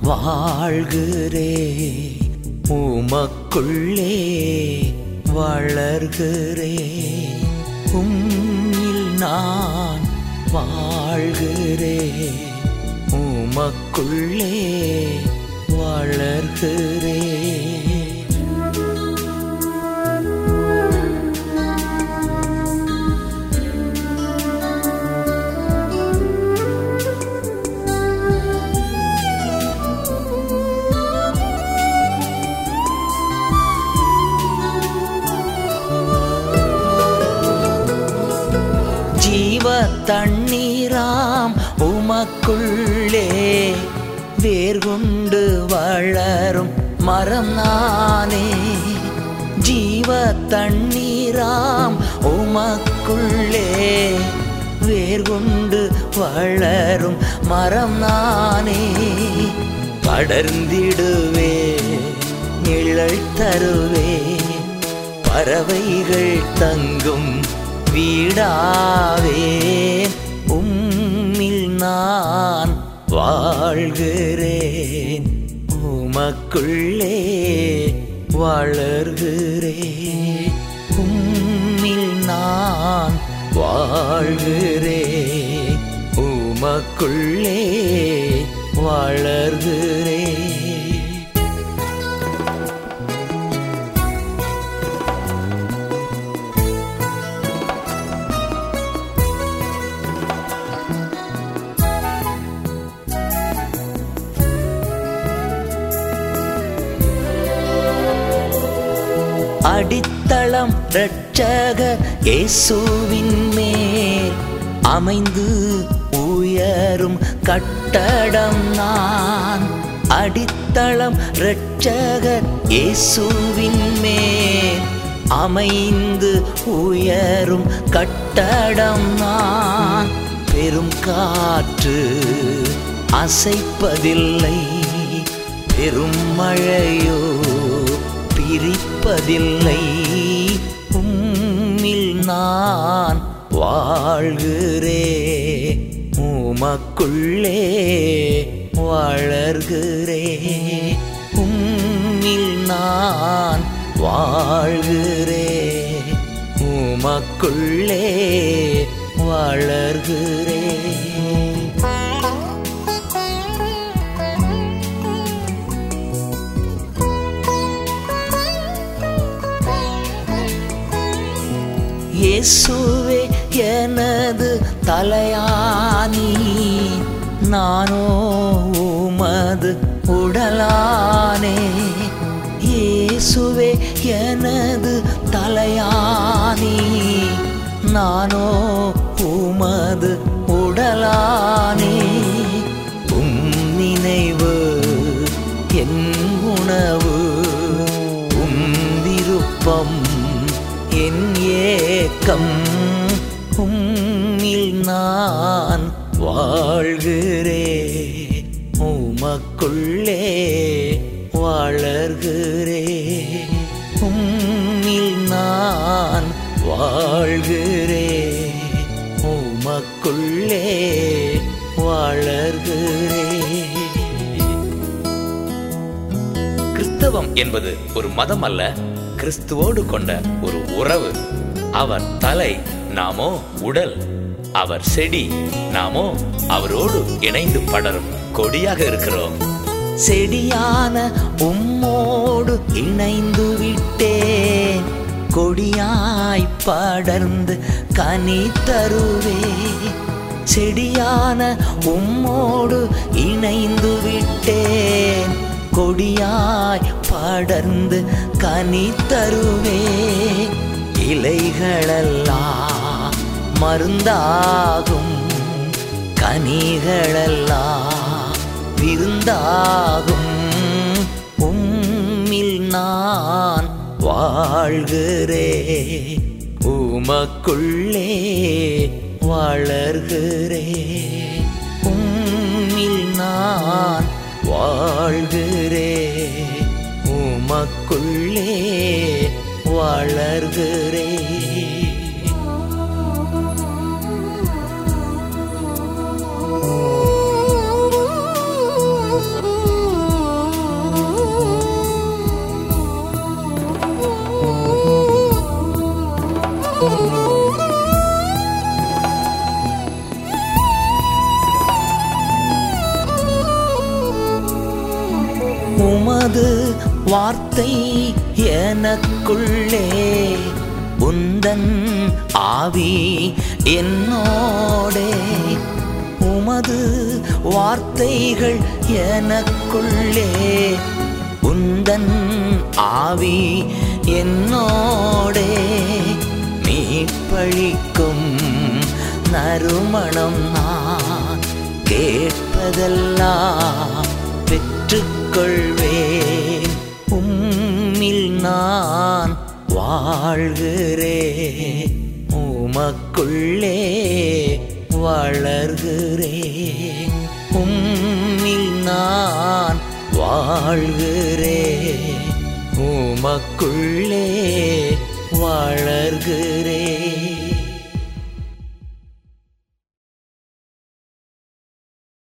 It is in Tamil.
வாழ்கிறேன், உமக்குள்ளே வளர்கிறேன். உம்மில் நான் வாழ்கிறேன், உமக்குள்ளே வளர்கிறேன். ஜீவ தண்ணீராம் உமக்குள்ளே வேர்கொண்டு வளரும் மரம் நானே. ஜீவ தண்ணீராம் உமக்குள்ளே வேர்கொண்டு வளரும் மரம் நானே. படர்ந்திடுவே, நிழல் தருவே, பறவைகள் தங்கும் வீடாவேன். உம்மில் நான் வாழ்கிறேன், உமக்குள்ளே வளர்கிறேன். உம்மில் நான் வாழ்கிறேன், உமக்குள்ளே வளர்கிறேன். அடித்தளம் இரட்சகர் இயேசுவின் மேல் அமைந்து உயரும் கட்டடம் நான். அடித்தளம் இரட்சகர் இயேசுவின் மேல் அமைந்து உயரும் கட்டடம் நான். பெரும் காற்று அசைப்பதில்லை, பெரும் மழையோ பிரிப்பதில்லை. உம்மில் நான் வாழ்கிறேன், உமக்குள்ளே வளர்கிறேன். உம்மில் நான் வாழ்கிறேன், உமக்குள்ளே வளர்கிறேன். இயேசுவே எனது தலையானி, நானோ உமது உடலானே. இயேசுவே எனது தலையானி, நானோ உமது உடலானே. உம் நினைவு என் உணவு, உம் விருப்பம் என் ஏக்கம். உம்மில் நான் வாழ்கிறேன், உமக்குள்ளே வளர்கிறேன். உம்மில் நான் வாழ்கிறேன், உமக்குள்ளே வளர்கிறேன். கிறிஸ்தவம் என்பது ஒரு மதம் அல்ல, கிறிஸ்துவோடு கொண்ட ஒரு உறவு. அவர் தலை, நாமோ உடல். அவர் செடி, நாமோ அவரோடு இணைந்து படரும் கொடியாக இருக்கிறோம். செடியான உம்மோடு இணைந்து விட்டேன், கொடியாய் படர்ந்து கனி தருவே. செடியான உம்மோடு இணைந்து விட்டேன், கொடியாய் படர்ந்து கனி தருவே. இலைகளெல்லாம் மருந்தாகும், கனிகளெல்லாம் விருந்தாகும். உம்மில் நான் வாழ்கிறேன், உமக்குள்ளே வளர்கிறேன். உம்மில் நான் வாழ்கிறேன், உமக்குள்ளே வளர்கிறேன். வார்த்தை எனக்குள்ளே, உந்தன் ஆவி என்னோடே. உமது வார்த்தைகள் எனக்குள்ளே, உந்தன் ஆவி என்னோடே. மீட்பளிக்கும் நறுமணம் நான் கேட்பதெல்லாம் பெற்றுக்கொள்வேன். உம்மில் நான் வாழ்கிறேன், உமக்குள்ளே வளர்கிறேன். உம்மில் நான் வாழ்கிறேன், உமக்குள்ளே வளர்கிறேன்.